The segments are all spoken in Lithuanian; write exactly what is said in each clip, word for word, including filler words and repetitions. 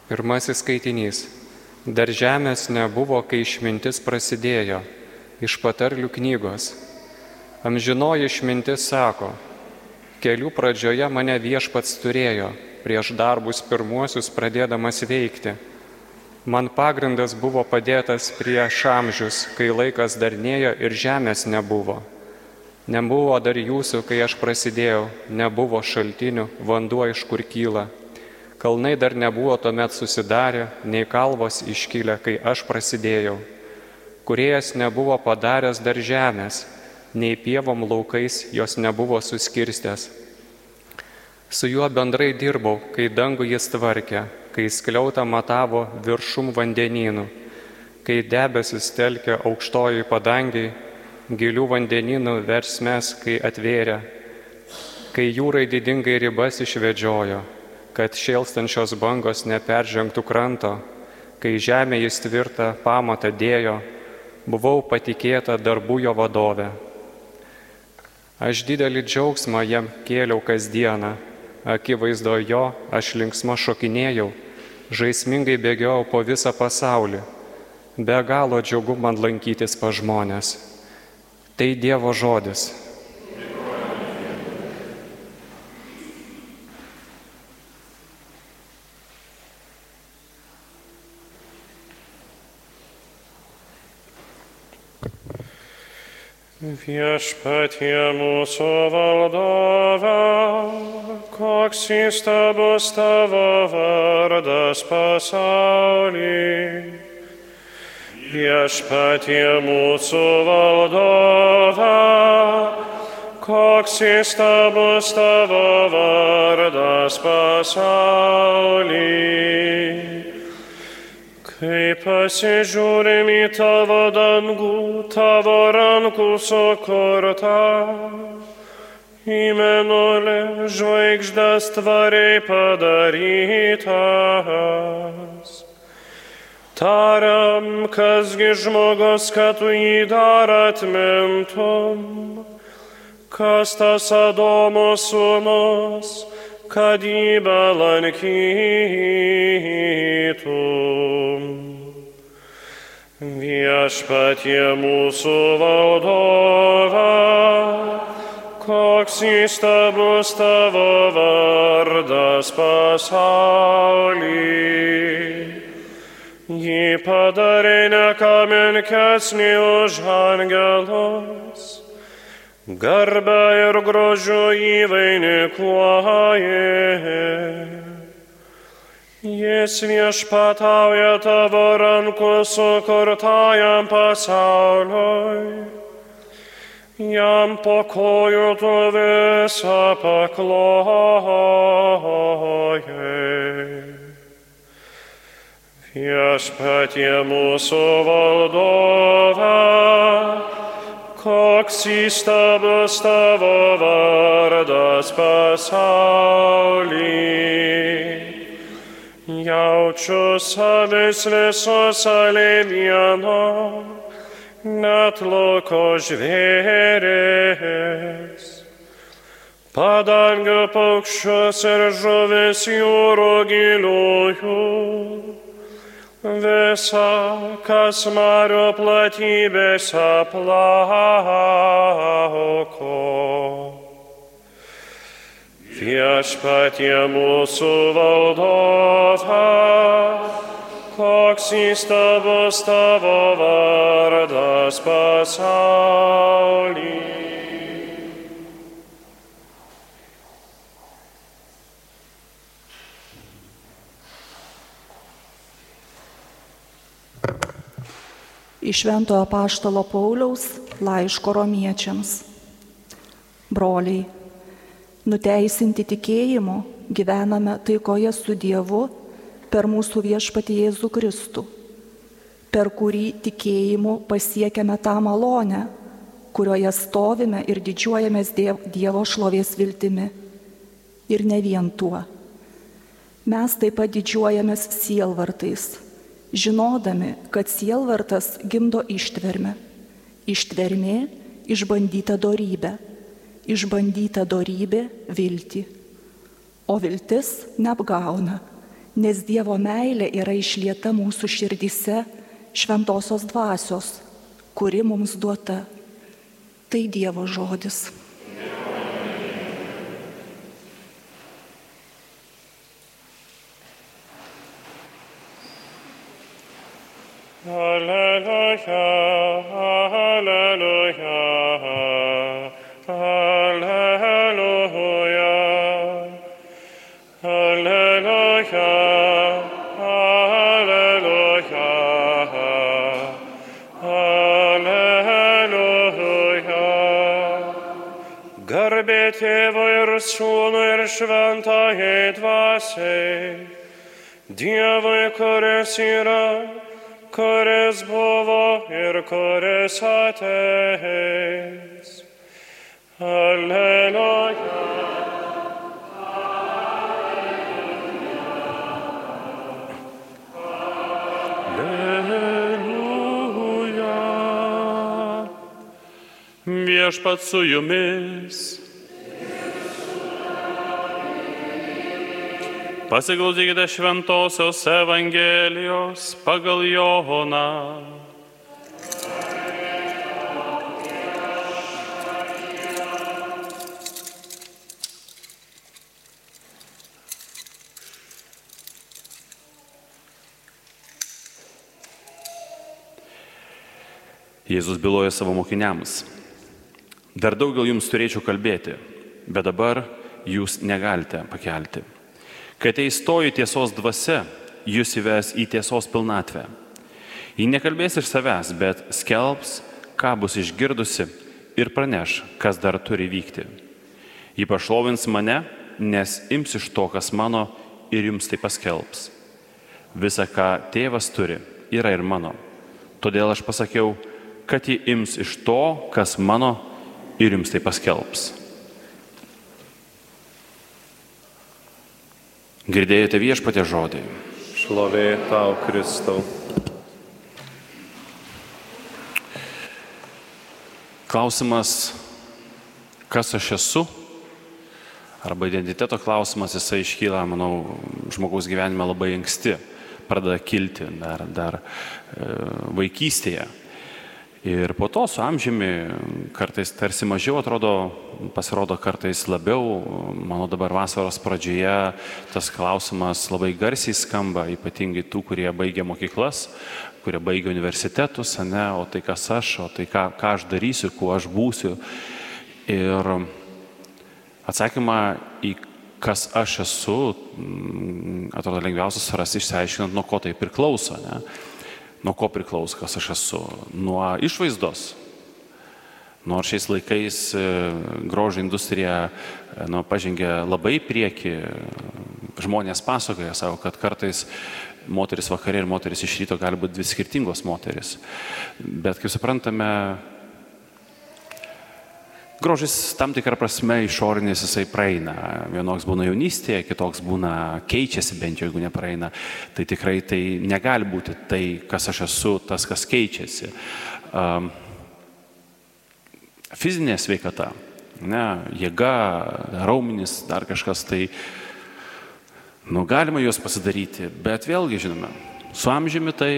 Pirmasis skaitinys. Dar žemės nebuvo, kai išmintis prasidėjo. Iš patarlių knygos. Amžinoji išmintis sako, kelių pradžioje mane viešpats turėjo, prieš darbus pirmuosius pradėdamas veikti. Man pagrindas buvo padėtas prieš amžius, kai laikas dar nėjo ir žemės nebuvo. Nebuvo dar jūsų, kai aš prasidėjau, nebuvo šaltinių, vanduo iš kur kyla. Kalnai dar nebuvo tuomet susidarę, nei kalvos iškilę, kai aš prasidėjau. Kūrėjas nebuvo padaręs dar žemės, nei pievom laukais jos nebuvo suskirstęs. Su juo bendrai dirbau, kai dangų jis tvarkė, kai skliautą matavo viršum vandenynų, kai debesis telkė aukštojui padangiai, gilių vandenynų versmes, kai atvėrė, kai jūrai didingai ribas išvedžiojo, kad šėlstančios bangos neperžengtų kranto, kai žemė jis tvirtą pamatą dėjo, buvau patikėta darbų jo vadove. Aš didelį džiaugsmą jam kėliau kasdieną, akivaizdo jo aš linksma šokinėjau, žaismingai bėgiojau po visą pasaulį, be galo džiugu man lankytis pas žmonės. Tai Dievo žodis. Viešpatie mūsų valdove, koks įstabus tavo vardas pasauly. Viešpatie mūsų valdove, koks įstabus tavo vardas pasauly. Kai pasižiūrim į tavo dangų, tavo rankų sukurtą, į mėnulį žvaigždas tvariai padarytas. Tariam, kasgi žmogus, kad tu jį dar atmintum, kas tas Adomo sūnus, kad jį belankytum. Viešpatie mūsų valdove, koks įstabus tavo vardas pasauly. Jį padarė ne ką menkesnį už angelus, garbę ir grožiu jį vainikuoji. Jis viešpatauja tavo rankų sukurtajam pasauliui, jam po kojų tu visą paklojai. Viešpatie mūsų valdove, koks įstabus tavo vardas pasauly. Jaučiu savis visos alėvieno, net lauko žvėris. Padangių paukščius ir žuvis jūrų giliųjų, visa, kas marių platybėse plauko. Viešpatie mūsų valdove, koks įstabus tavo vardas pasauly. Iš Šventojo apaštalo Pauliaus laiško romiečiams. Broliai, nuteisinti tikėjimu gyvename taikoje su Dievu per mūsų viešpatį Jėzų Kristų, per kurį tikėjimu pasiekiame tą malonę, kurioje stovime ir didžiuojamės Dievo šlovės viltimi. Ir ne vien tuo. Mes taip pat didžiuojamės sielvartais, žinodami, kad sielvartas gimdo ištvermę, ištvermė išbandyta dorybė, išbandyta dorybė viltį, o viltis neapgauna, nes Dievo meilė yra išlieta mūsų širdyse šventosios dvasios, kuri mums duota. Tai Dievo žodis. Alleluia, alleluia, alleluia, alleluia, alleluia, alleluia. Garbė Tėvui ir Sūnui ir Šventajai Dvasiai, Dievui, kuris yra, kuris buvo ir kuris ateis. Alleluia. Alleluia. Viešpats su jumis. Pasiklausykite Šventosios Evangelijos pagal Joną. Jėzus byloja savo mokiniams: dar daugiau jums turėčiau kalbėti, bet dabar jūs negalite pakelti. Kai ateis toji tiesos dvasia, jūs įves į tiesos pilnatvę. Ji nekalbės iš savęs, bet skelbs, ką bus išgirdusi, ir praneš, kas dar turi vykti. Ji pašlovins mane, nes ims iš to, kas mano, ir jums tai paskelbs. Visa, ką tėvas turi, yra ir mano. Todėl aš pasakiau, kad ji ims iš to, kas mano, ir jums tai paskelbs. Girdėjote Viešpatie žodį. Šlovė tau, Kristau. Klausimas, kas aš esu, arba identiteto klausimas, jisai iškyla, manau, žmogaus gyvenime labai anksti, pradeda kilti dar, dar e, vaikystėje. Ir po to su amžiumi kartais tarsi mažiau atrodo, pasirodo kartais labiau. Manau, dabar vasaros pradžioje tas klausimas labai garsiai skamba, ypatingai tų, kurie baigia mokyklas, kurie baigia universitetus, ne, o tai kas aš, o tai ką, ką aš darysiu, kuo aš būsiu. Ir atsakymą į kas aš esu, atrodo lengviausias rasti išsiaiškinant, nuo ko tai priklauso. Ne? Nuo ko priklauso, kas aš esu? Nuo išvaizdos. Nors šiais laikais grožio industrija nu, pažengė labai prieki, žmonės pasakoja savo, kad kartais moteris vakare ir moteris iš ryto gali būti dvi skirtingos moteris. Bet, kaip suprantame, grožis tam tikrą prasme išorinis jisai praeina. Vienoks būna jaunystėje, kitoks būna keičiasi, bent jau jeigu nepraeina. Tai tikrai tai negali būti tai, kas aš esu, tas, kas keičiasi. Um, fizinė sveikata, ne, jėga, raumenis, dar kažkas, tai nu, galima juos pasidaryti, bet vėlgi, žinome, su amžiumi tai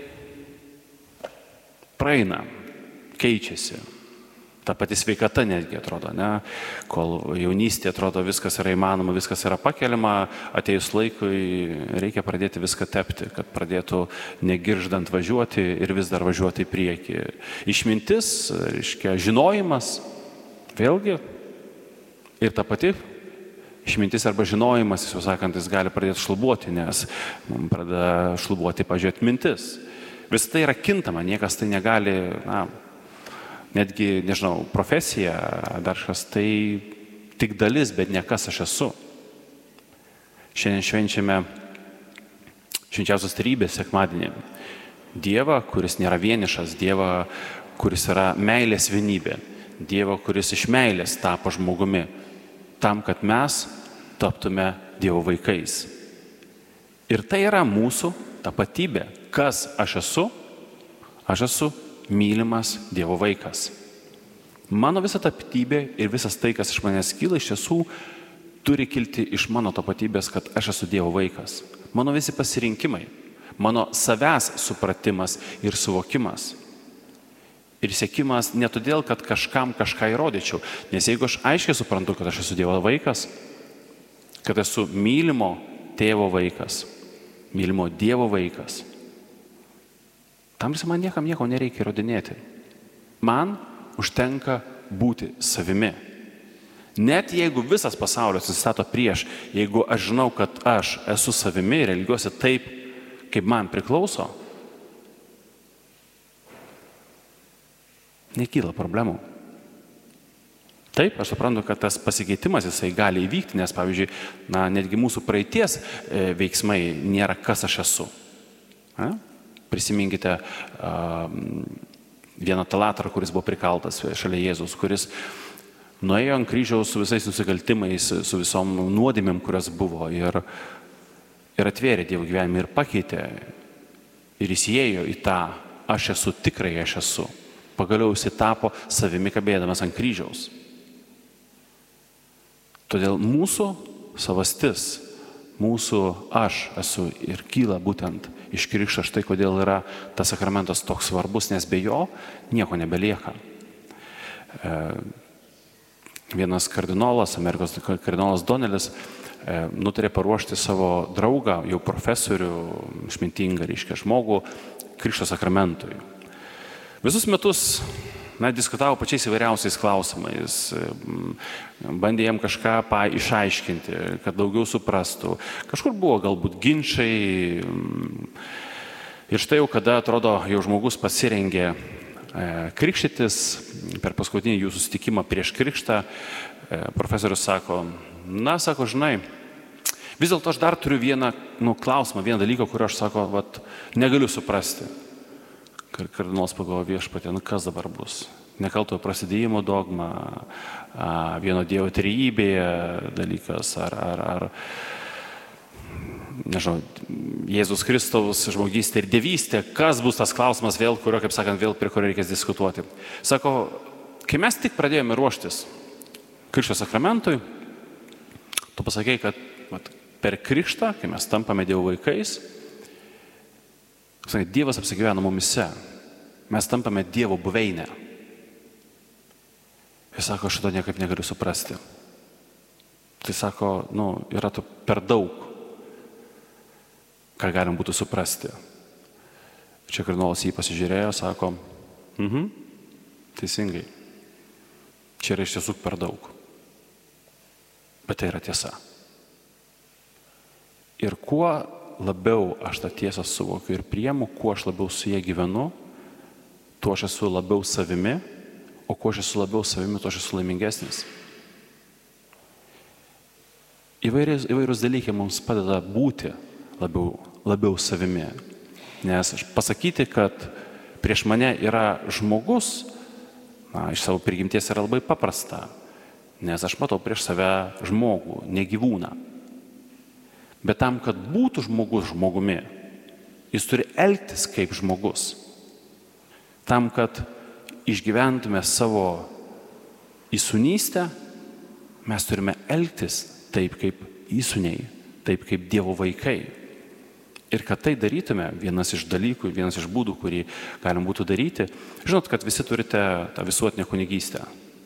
praeina, keičiasi. Ta pati sveikata netgi atrodo, ne? Kol jaunystė atrodo viskas yra įmanoma, viskas yra pakeliama, atėjus laikui reikia pradėti viską tepti, kad pradėtų negirždant važiuoti ir vis dar važiuoti į priekį. Išmintis, reiškia, žinojimas, vėlgi, ir ta pati išmintis arba žinojimas, jau sakant, jis gali pradėti šlubuoti, nes mums pradeda šlubuoti, pažiūrėti, mintis. Vis tai yra kintama, niekas tai negali, na, netgi, nežinau, profesija, dar kažkas, tai tik dalis, bet ne kas aš esu. Šiandien švenčiame švenčiausios trejybės sekmadienį. Dievą, kuris nėra vienišas, Dievą, kuris yra meilės vienybė, Dievą, kuris iš meilės tapo žmogumi, tam, kad mes taptume Dievo vaikais. Ir tai yra mūsų tapatybė. Kas aš esu? Aš esu mylimas Dievo vaikas. Mano visa tapatybė ir visas tai, kas iš manęs kyla, iš tiesų turi kilti iš mano tapatybės, kad aš esu Dievo vaikas. mano visi pasirinkimai, mano savęs supratimas ir suvokimas. Ir siekimas ne todėl, kad kažkam kažką įrodyčiau, nes jeigu aš aiškiai suprantu, kad aš esu Dievo vaikas, kad esu mylimo tėvo vaikas, mylimo Dievo vaikas, tam visą man niekam nieko nereikia įrodinėti. Man užtenka būti savimi. Net jeigu visas pasaulis susistato prieš, jeigu aš žinau, kad aš esu savimi ir elgiuosi taip, kaip man priklauso, nekyla problemų. Taip, aš suprantu, kad tas pasikeitimas jisai gali įvykti, nes, pavyzdžiui, na, netgi mūsų praeities e, veiksmai nėra kas aš esu. A? Prisiminkite a, vieną talatrą, kuris buvo prikaltas šalia Jėzus, kuris nuėjo ant kryžiaus su visais nusikaltimais, su visom nuodėmėm, kurios buvo, ir, ir atvėrė Dievo gyvenimą ir pakeitė. Ir jis įėjo į tą aš esu, tikrai aš esu. Pagaliau jis tapo savimi kabėdamas ant kryžiaus. Todėl mūsų savastis, mūsų aš esu ir kyla būtent iš krikšto, štai kodėl yra tas sakramentas toks svarbus, nes be jo nieko nebelieka. E, vienas kardinolas, Amerikos kardinolas Donelis, e, nutarė paruošti savo draugą, jau profesorių, išmintingą, reiškia žmogų, krikšto sakramentui. Visus metus na, diskutavo pačiais įvairiausiais klausimais, bandė jam kažką pa, išaiškinti, kad daugiau suprastų. Kažkur buvo galbūt ginčai. Ir štai jau kada, atrodo, jau žmogus pasirengė e, krikštytis, per paskutinį jų susitikimą prieš krikštą, e, profesorius sako, na, sako, žinai, vis dėlto aš dar turiu vieną nu, klausimą, vieną dalyką, kurio aš, sako, vat, negaliu suprasti. Kardinolas pagalvojo viešpatie, nu kas dabar bus? Nekaltojo prasidėjimo dogma, a, vieno Dievo trejybėje dalykas, ar, ar, ar nežinau, Jėzus Kristaus žmogystė ir dievystė, kas bus tas klausimas vėl, kurio, kaip sakant, vėl prie kurio reikės diskutuoti. Sako, kai mes tik pradėjome ruoštis krikšto sakramentui, tu pasakei, kad vat, per krikštą, kai mes tampame Dievo vaikais, sakai, Dievas apsigyvena mumise, mes tampame Dievo buveinę. Jis sako, aš šito niekaip negaliu suprasti. Tai sako, nu, yra to per daug, ką galim būtų suprasti. Čia kardinolas jį pasižiūrėjo, sako, mhm, teisingai, čia yra iš tiesų per daug. Bet tai yra tiesa. Ir kuo labiau aš tą tiesą suvokiu ir priemu, kuo aš labiau su jie gyvenu, tuo aš esu labiau savimi, o kuo aš esu labiau savimi, tuo aš esu laimingesnis. Įvairius, įvairius dalykai mums padeda būti labiau, labiau savimi. Nes pasakyti, kad prieš mane yra žmogus, na, iš savo prigimties yra labai paprasta, nes aš matau prieš save žmogų, ne gyvūną. Bet tam, kad būtų žmogus žmogumi, jis turi elgtis kaip žmogus. Tam, kad išgyventume savo įsūnystę, mes turime elgtis taip kaip įsūniai, taip kaip Dievo vaikai. Ir kad tai darytume, vienas iš dalykų, vienas iš būdų, kurį galim būtų daryti, žinot, kad visi turite tą visuotinę kunigystę.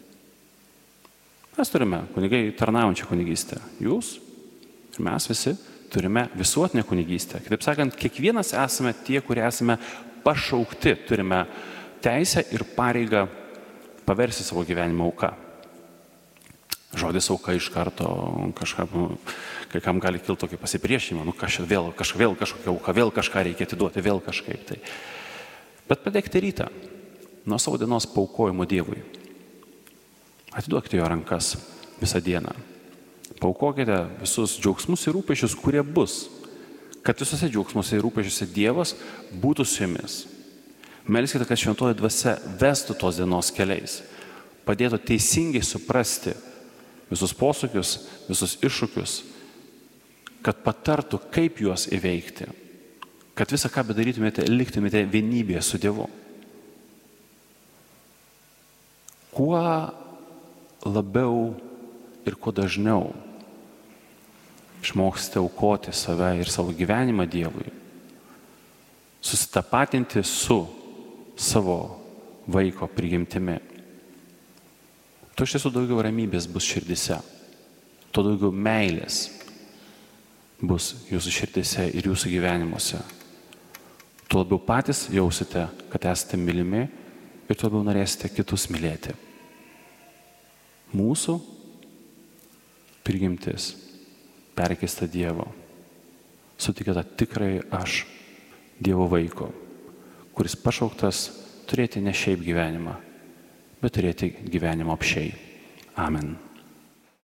Mes turime kunigai tarnaujančią kunigystę. Jūs ir mes visi turime visuotinę kunigystę. Kitaip sakant, kiekvienas esame tie, kurie esame pašaukti, turime teisę ir pareigą paversti savo gyvenimą auką. Žodis auka iš karto kažkam, kai kam gali kilti tokį pasipriešinimą, nu kažkaip vėl, kažkaip vėl kažkokia auka, vėl kažką reikia atiduoti, vėl kažkaip tai. Bet padėkite rytą nuo savo dienos paaukojimo Dievui. Atiduokite jo rankas visą dieną. Paaukokite visus džiaugsmus ir rūpesčius, kurie bus, kad visose džiaugsmuose ir rūpesčiuose Dievas būtų su jumis. Melskite, kad šventoji dvasia vestų tos dienos keliais, padėtų teisingai suprasti visus posūkius, visus iššūkius, kad patartų, kaip juos įveikti, kad visą, ką bedarytumėte, liktumėte vienybėje su Dievu. Kuo labiau ir kuo dažniau išmoksite aukoti save ir savo gyvenimą Dievui, susitapatinti su savo vaiko prigimtimi, tuo iš tiesų daugiau ramybės bus širdise, tuo daugiau meilės bus jūsų širdise ir jūsų gyvenimuose. Tuo labiau patys jausite, kad esate mylimi ir tuo labiau norėsite kitus mylėti. Mūsų prigimtis perkeista Dievo. Sutikite tikrai aš, Dievo vaiko, kuris pašauktas turėti ne šiaip gyvenimą, bet turėti gyvenimą apsčiai. Amen.